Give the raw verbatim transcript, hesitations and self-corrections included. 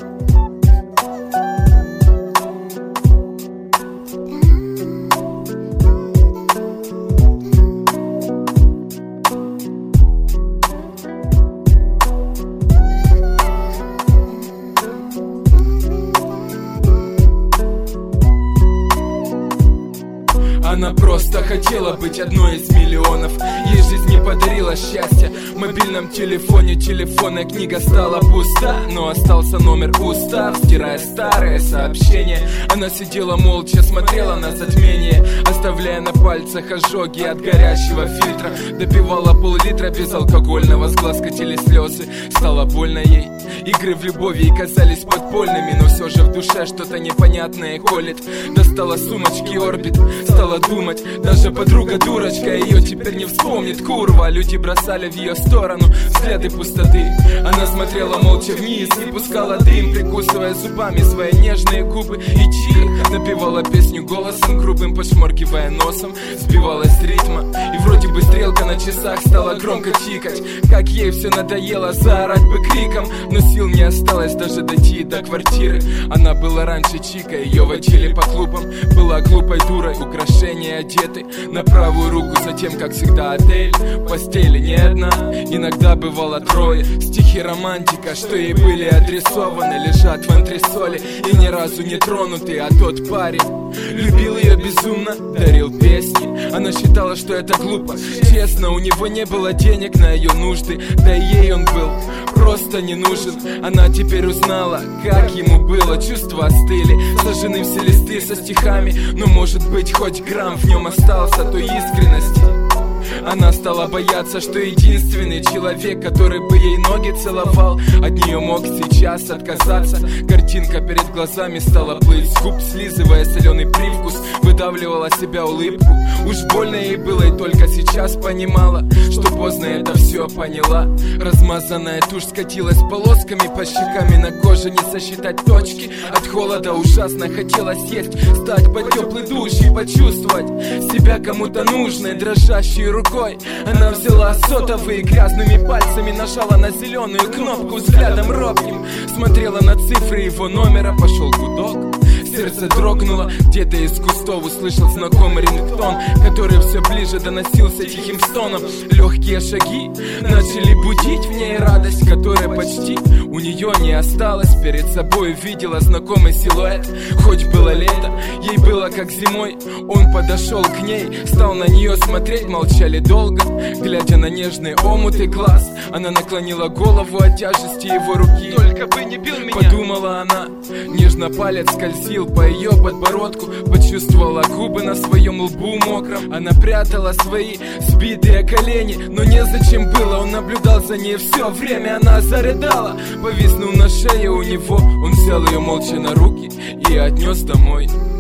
Она просто хотела быть одной из миллионов. Ей жизнь не подарила счастья. В мобильном телефоне телефонная книга стала пуста, но остался номер устав, стирая старые сообщения. Она сидела молча, смотрела на затмение, оставляя на пальцах ожоги от горящего фильтра. Допивала пол-литра безалкогольного, с глаз катили слезы. Стало больно ей. Игры в любови ей казались подпольными, но все же в душе что-то непонятное колет. Достала сумочки Орбит, стала думать, даже подруга дурочка ее теперь не вспомнит, курва. Люди бросали в ее сторону взгляды пустоты. Она смотрела молча вниз и пускала дым, прикусывая зубами свои нежные губы. И тихо напевала песню голосом грубым, подшморгивая носом, сбивалась с ритма. И вроде бы стрелка на часах стала громко тикать. Как ей все надоело, заорать бы криком, но сил не осталось даже дойти до квартиры. Она была раньше чика, ее водили по клубам. Была глупой дурой, украшения одеты на правую руку, затем, как всегда, отель. В постели не одна, иногда бывало трое. Стихи романтика, что ей были адресованы, лежат в антресоле и ни разу не тронуты. А тот парень любил ее безумно, дарил песни. Она считала, что это глупо. Честно, у него не было денег на ее нужды, да и ей он был просто не нужен. Она теперь узнала, как ему было. Чувства остыли, сожжены все листы со стихами, но может быть хоть грамм в нем остался той искренности. Она стала бояться, что единственный человек, который бы ей ноги целовал, от нее мог сейчас отказаться. Картинка перед глазами стала плыть с губ, слизывая соленый привкус, выдавливала себя улыбку. Уж больно ей было, и только сейчас понимала, что поздно это все поняла. Размазанная тушь скатилась полосками по щекам, на коже не сосчитать точки. От холода ужасно хотелось есть, стать под теплый душ и почувствовать себя кому-то нужной, дрожащей рукой. Она взяла сотовый и грязными пальцами нажала на зеленую кнопку. Взглядом робким смотрела на цифры его номера. Пошел гудок, сердце дрогнуло. Где-то из кустов услышал знакомый рингтон, который все ближе доносился тихим стоном. Легкие шаги начали будить в ней радость, которая почти у нее не осталось. Перед собой видела знакомый силуэт. Хоть было лето, ей было как зимой. Он подошел к ней, стал на нее смотреть. Молчали долго, глядя на нежные омуты глаз. Она наклонила голову от тяжести его руки. Только бы не бил меня, подумала она. Нежно палец скользил по ее подбородку, почувствовала губы на своем лбу мокром. Она прятала свои сбитые колени, но незачем было. Он наблюдал за ней все время. Она зарыдала, повиснув на шее у него. Он взял ее молча на руки и отнес домой.